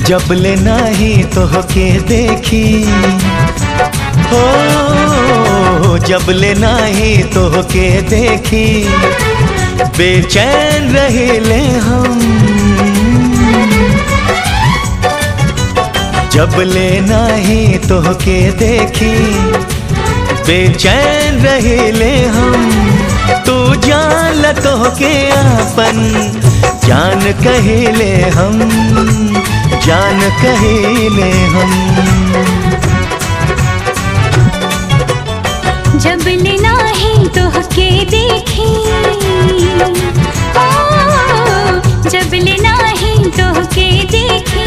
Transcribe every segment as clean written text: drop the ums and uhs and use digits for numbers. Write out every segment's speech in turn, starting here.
जब ले नाही तोहके देखी हो, जब ले नाही तोहके देखी बेचैन रहिले हम। जब ले नाही तोहके देखी बेचैन रहिले हम। तू जान ल तोहके आपन जान कहिले हम, जान कहिले हम। जब ले नाही तोहके देखी ओ, जब ले नाही तोहके देखी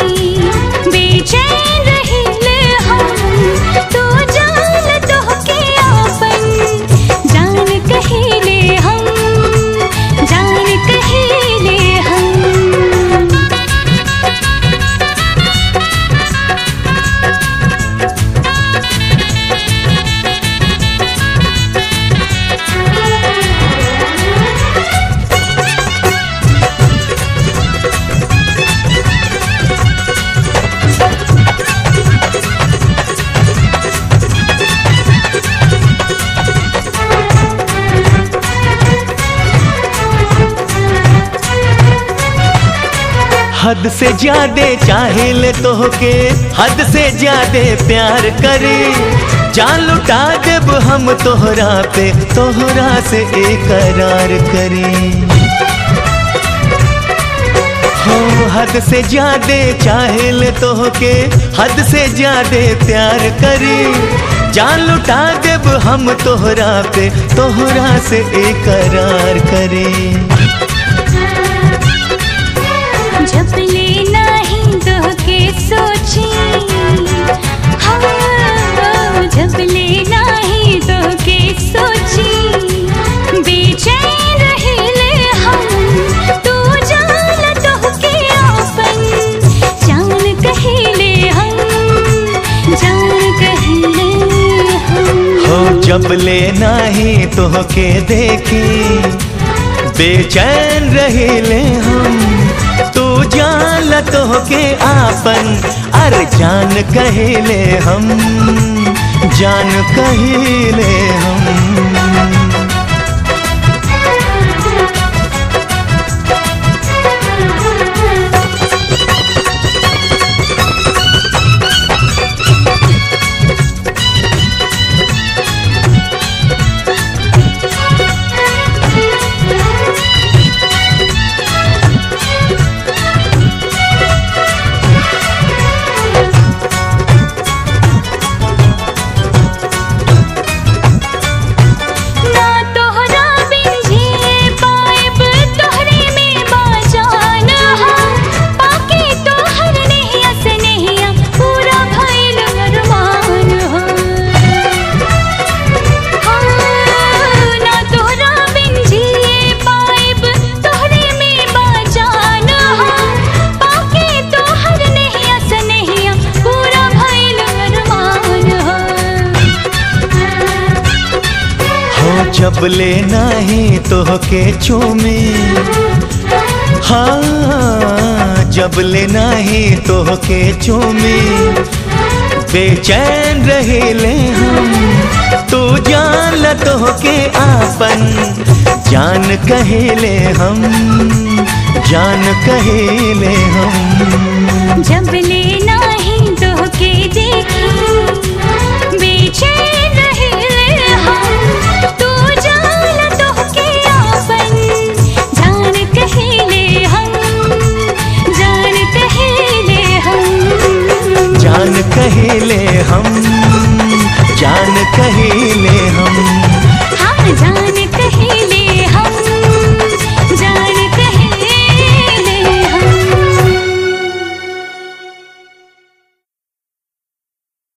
बेचैन रहिले हम। तू जान तोहके आपन जान कहिले हम, जान कहिले हम। हद से ज्यादा चाहिए तोहके, हद से ज्यादा प्यार करे। जान लुटा देब हम तोहरा पे, तोहरा से इकरार करे। हो हद से ज्यादा चाहिए तोहके, हद से ज्यादा प्यार करे। जान लुटा देब हम तोहरा पे, तोहरा से इकरार करे। जब ले नहीं तोहके सोची हाँ, जब ले नहीं तोहके सोची बेचैन रहिले हम। तू जान तोहके आपन जान कहिले हम, जान कहिले हम। हो जब ले नहीं तोहके देखी बेचैन रहिले हम। तू जान ल तोहके आपन अर जान कहिले हम, जान कहिले हम। जब ले नहीं तोहके चूमे हाँ, जब ले नहीं तोहके चूमे बेचैन रहिले हम। तू जान ल तोहके आपन जान कहिले हम, जान कहिले हम। जब ले नहीं तोहके देखी बेचैन रहिले हम। तू जान तोहके आपन जान कहिले हम, जान कहिले हम। जान कहिले हम, जान कहिले हम। हाँ जान